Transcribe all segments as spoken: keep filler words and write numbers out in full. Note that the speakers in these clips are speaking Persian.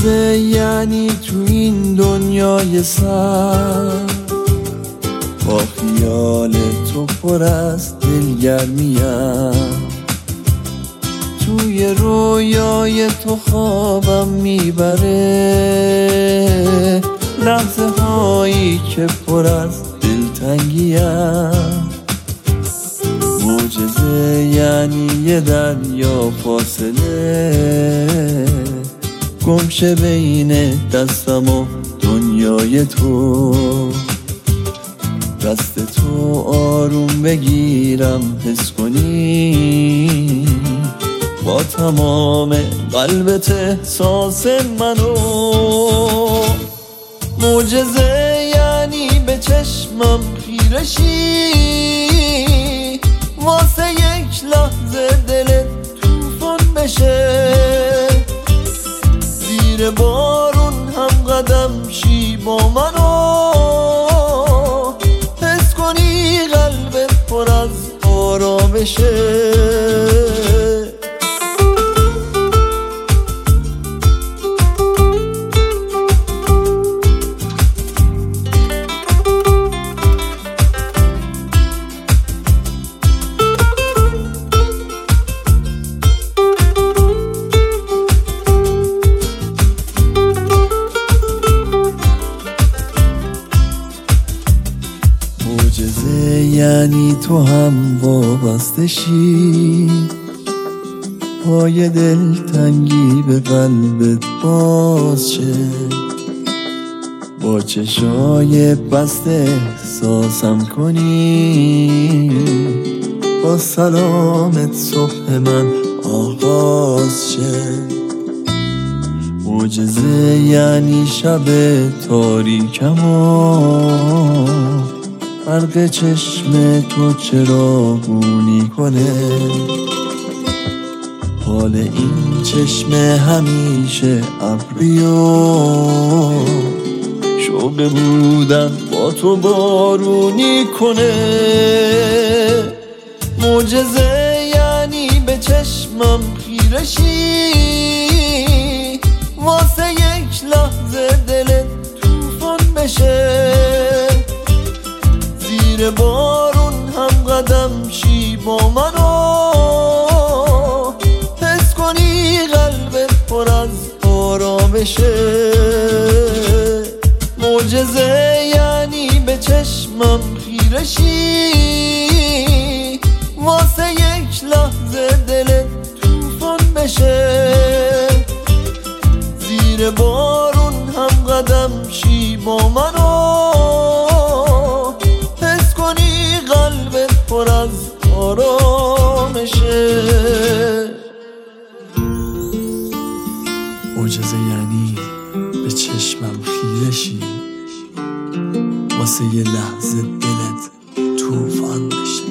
معجزه یعنی تو این دنیای سر با خیال تو پر از دلگرمیم، توی رویای تو خوابم میبره، لحظه هایی که پر از دلتنگیم. معجزه یعنی یه دریا فاصله گمشه بین دستم و دنیای تو، دست تو آروم بگیرم حس کنی با تمام قلبت احساس منو. معجزه یعنی به چشمم خیره شی، واسه یک لحظه دلت طوفان بشه، زیر بارون هم قدم شی با منو، حس کنی قلبت پر از آرامشه. معجزه یعنی تو هم وابسته شی، پای دلتنگی به قلبت باز شه، با چشای بسته احساسم کنی، با سلامت صبح من آغاز شه. معجزه یعنی شب تاریکم و برق چشم تو چراغونی کنه، حال این چشم همیشه ابری و شوق بودن با تو بارونی کنه. معجزه یعنی به چشمم خیره شی، واسه یک لحظه دلت طوفان بشه، زیر بارون هم قدم شی با منو، حس کنی قلبت پر از آرامشه. معجزه یعنی به چشمم خیره شی، واسه یک لحظه دلت طوفان بشه، زیر بارون هم قدم شی با منو، قلبت پر از آرامشه. معجزه یعنی به چشمم خیره شی، واسه یه لحظه دلت طوفان بشه،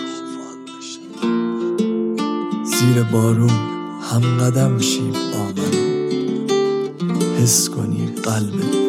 زیر بارون هم قدم شی با من، حس کنی قلبت